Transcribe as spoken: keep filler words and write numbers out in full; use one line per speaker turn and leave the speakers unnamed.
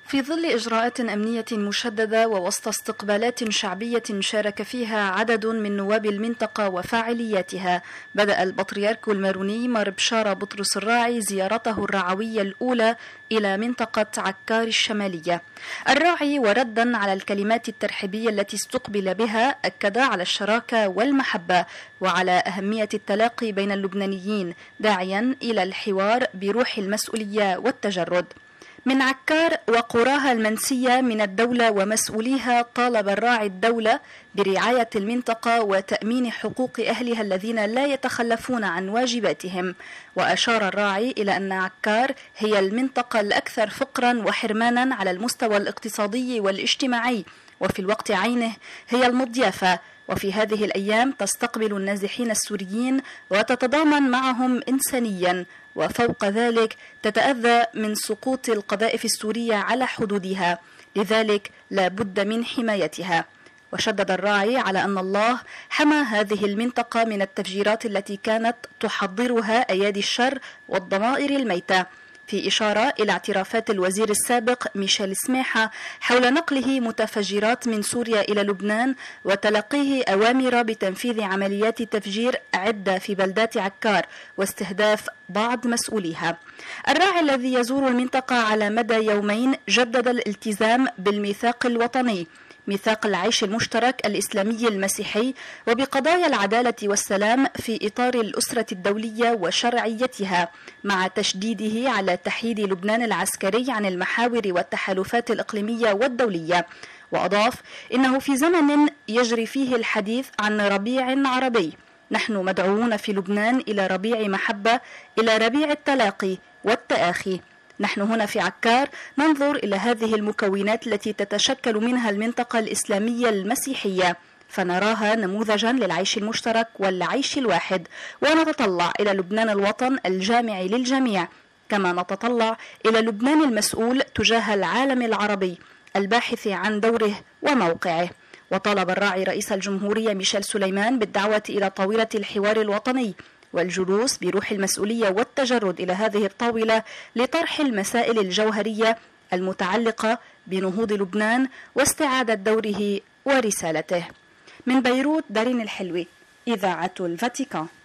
في ظل إجراءات أمنية مشددة ووسط استقبالات شعبية شارك فيها عدد من نواب المنطقة وفاعلياتها، بدأ البطريرك الماروني مار بشارة بطرس الراعي زيارته الرعوية الأولى إلى منطقة عكار الشمالية. الراعي وردا على الكلمات الترحيبية التي استقبل بها أكد على الشراكة والمحبة وعلى أهمية التلاقي بين اللبنانيين، داعيا إلى الحوار بروح المسؤولية والتجرد. من عكار وقراها المنسية من الدولة ومسؤوليها، طالب الراعي الدولة برعاية المنطقة وتأمين حقوق أهلها الذين لا يتخلفون عن واجباتهم. وأشار الراعي إلى أن عكار هي المنطقة الأكثر فقرا وحرمانا على المستوى الاقتصادي والاجتماعي، وفي الوقت عينه هي المضيافة، وفي هذه الأيام تستقبل النازحين السوريين وتتضامن معهم إنسانيا، وفوق ذلك تتأذى من سقوط القذائف السورية على حدودها، لذلك لا بد من حمايتها. وشدد الراعي على أن الله حمى هذه المنطقة من التفجيرات التي كانت تحضرها أيادي الشر والضمائر الميتة، في إشارة إلى اعترافات الوزير السابق ميشيل سميحة حول نقله متفجرات من سوريا إلى لبنان وتلقيه أوامر بتنفيذ عمليات تفجير عدة في بلدات عكار واستهداف بعض مسؤوليها. الراعي الذي يزور المنطقة على مدى يومين جدد الالتزام بالميثاق الوطني، ميثاق العيش المشترك الإسلامي المسيحي، وبقضايا العدالة والسلام في إطار الأسرة الدولية وشرعيتها، مع تشديده على تحييد لبنان العسكري عن المحاور والتحالفات الإقليمية والدولية. وأضاف إنه في زمن يجري فيه الحديث عن ربيع عربي، نحن مدعوون في لبنان إلى ربيع محبة، إلى ربيع التلاقي والتآخي. نحن هنا في عكار ننظر إلى هذه المكونات التي تتشكل منها المنطقة الإسلامية المسيحية، فنراها نموذجا للعيش المشترك والعيش الواحد، ونتطلع إلى لبنان الوطن الجامع للجميع، كما نتطلع إلى لبنان المسؤول تجاه العالم العربي الباحث عن دوره وموقعه. وطالب الراعي رئيس الجمهورية ميشيل سليمان بالدعوة إلى طاولة الحوار الوطني والجلوس بروح المسؤولية والتجرد إلى هذه الطاولة لطرح المسائل الجوهرية المتعلقة بنهوض لبنان واستعادة دوره ورسالته. من بيروت دارين الحلوي، إذاعة الفاتيكان.